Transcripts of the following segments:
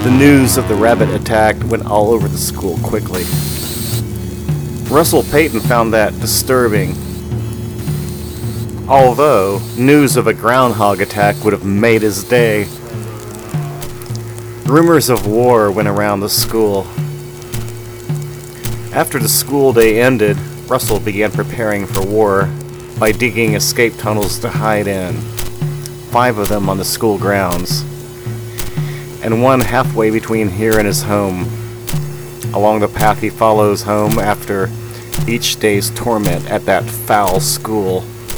The news of the rabbit attack went all over the school quickly. Russell Payton found that disturbing, although news of a groundhog attack would have made his day. Rumors of war went around the school. After the school day ended, Russell began preparing for war by digging escape tunnels to hide in, 5 of them on the school grounds, and one halfway between here and his home, along the path he follows home after each day's torment at that foul school.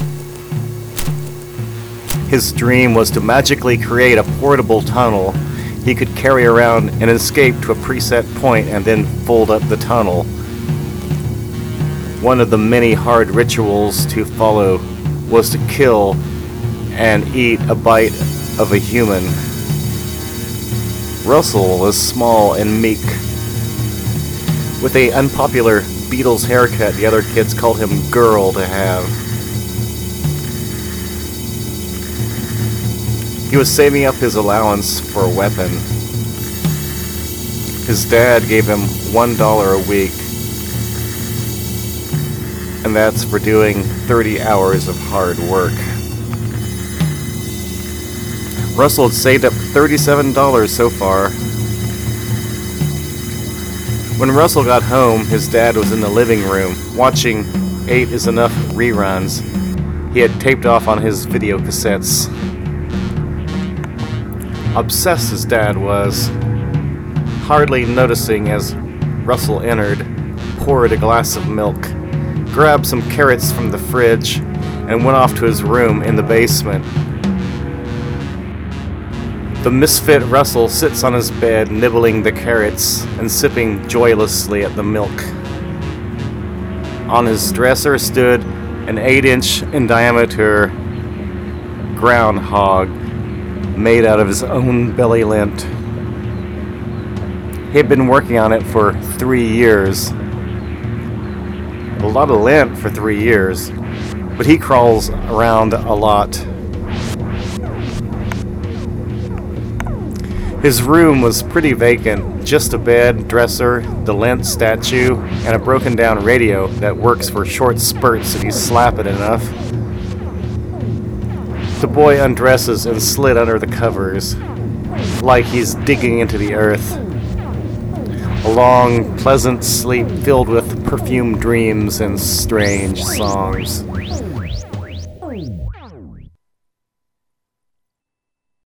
His dream was to magically create a portable tunnel he could carry around and escape to a preset point and then fold up the tunnel. One of the many hard rituals to follow was to kill and eat a bite of a human. Russell was small and meek. With an unpopular Beatles haircut, the other kids called him Girl to have. He was saving up his allowance for a weapon. His dad gave him $1 a week, and that's for doing 30 hours of hard work. Russell had saved up $37 so far. When Russell got home, his dad was in the living room watching 8 is Enough reruns he had taped off on his video cassettes. Obsessed his dad was, hardly noticing as Russell entered, poured a glass of milk, grabbed some carrots from the fridge, and went off to his room in the basement. The misfit Russell sits on his bed, nibbling the carrots and sipping joylessly at the milk. On his dresser stood an 8-inch in diameter groundhog made out of his own belly lint. He had been working on it for 3 years. A lot of lint for 3 years, but he crawls around a lot. His room was pretty vacant, just a bed, dresser, the lint statue, and a broken down radio that works for short spurts if you slap it enough. The boy undresses and slid under the covers, like he's digging into the earth. A long, pleasant sleep filled with perfumed dreams and strange songs.